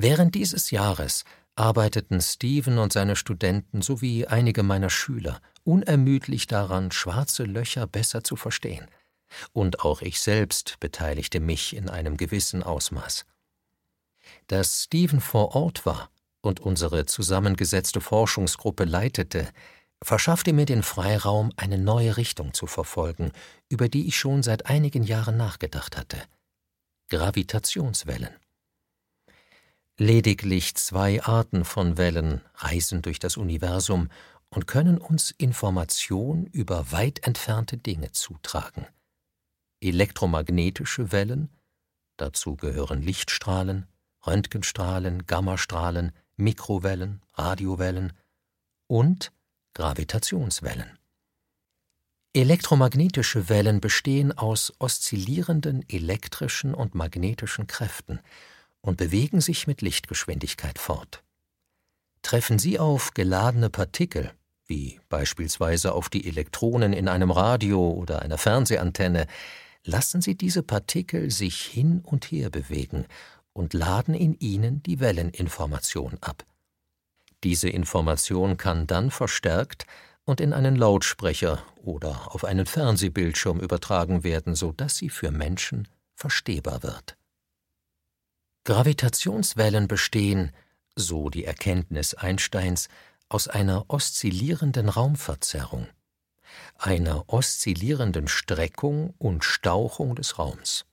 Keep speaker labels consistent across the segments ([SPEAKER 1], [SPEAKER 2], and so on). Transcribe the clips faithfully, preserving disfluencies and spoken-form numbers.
[SPEAKER 1] Während dieses Jahres arbeiteten Stephen und seine Studenten sowie einige meiner Schüler unermüdlich daran, schwarze Löcher besser zu verstehen. Und auch ich selbst beteiligte mich in einem gewissen Ausmaß. Dass Stephen vor Ort war und unsere zusammengesetzte Forschungsgruppe leitete, verschaffte mir den Freiraum, eine neue Richtung zu verfolgen, über die ich schon seit einigen Jahren nachgedacht hatte: Gravitationswellen. Lediglich zwei Arten von Wellen reisen durch das Universum und können uns Information über weit entfernte Dinge zutragen: elektromagnetische Wellen, dazu gehören Lichtstrahlen, Röntgenstrahlen, Gammastrahlen, Mikrowellen, Radiowellen und Gravitationswellen. Elektromagnetische Wellen bestehen aus oszillierenden elektrischen und magnetischen Kräften und bewegen sich mit Lichtgeschwindigkeit fort. Treffen sie auf geladene Partikel, wie beispielsweise auf die Elektronen in einem Radio oder einer Fernsehantenne, lassen sie diese Partikel sich hin und her bewegen und laden in ihnen die Welleninformation ab. Diese Information kann dann verstärkt und in einen Lautsprecher oder auf einen Fernsehbildschirm übertragen werden, sodass sie für Menschen verstehbar wird. Gravitationswellen bestehen, so die Erkenntnis Einsteins, aus einer oszillierenden Raumverzerrung, einer oszillierenden Streckung und Stauchung des Raums.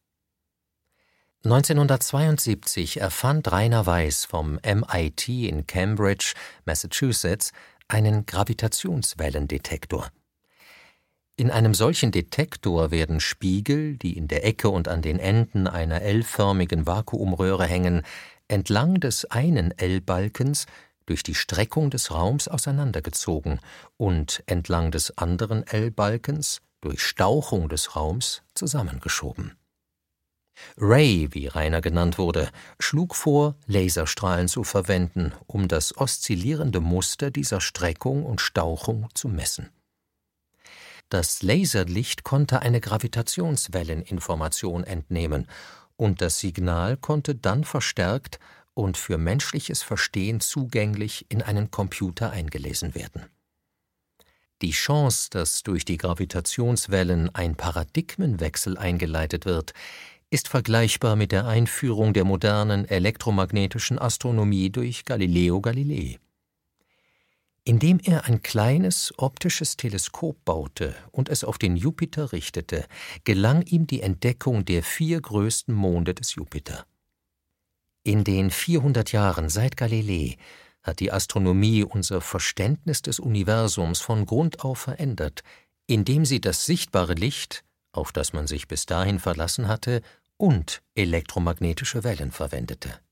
[SPEAKER 1] neunzehnhundertzweiundsiebzig erfand Rainer Weiss vom M I T in Cambridge, Massachusetts, einen Gravitationswellendetektor. In einem solchen Detektor werden Spiegel, die in der Ecke und an den Enden einer L-förmigen Vakuumröhre hängen, entlang des einen L-Balkens durch die Streckung des Raums auseinandergezogen und entlang des anderen L-Balkens durch Stauchung des Raums zusammengeschoben. Ray, wie Rainer genannt wurde, schlug vor, Laserstrahlen zu verwenden, um das oszillierende Muster dieser Streckung und Stauchung zu messen. Das Laserlicht konnte eine Gravitationswelleninformation entnehmen, und das Signal konnte dann verstärkt und für menschliches Verstehen zugänglich in einen Computer eingelesen werden. Die Chance, dass durch die Gravitationswellen ein Paradigmenwechsel eingeleitet wird, ist vergleichbar mit der Einführung der modernen elektromagnetischen Astronomie durch Galileo Galilei. Indem er ein kleines optisches Teleskop baute und es auf den Jupiter richtete, gelang ihm die Entdeckung der vier größten Monde des Jupiter. In den vierhundert Jahren seit Galilei hat die Astronomie unser Verständnis des Universums von Grund auf verändert, indem sie das sichtbare Licht, auf das man sich bis dahin verlassen hatte, und elektromagnetische Wellen verwendete.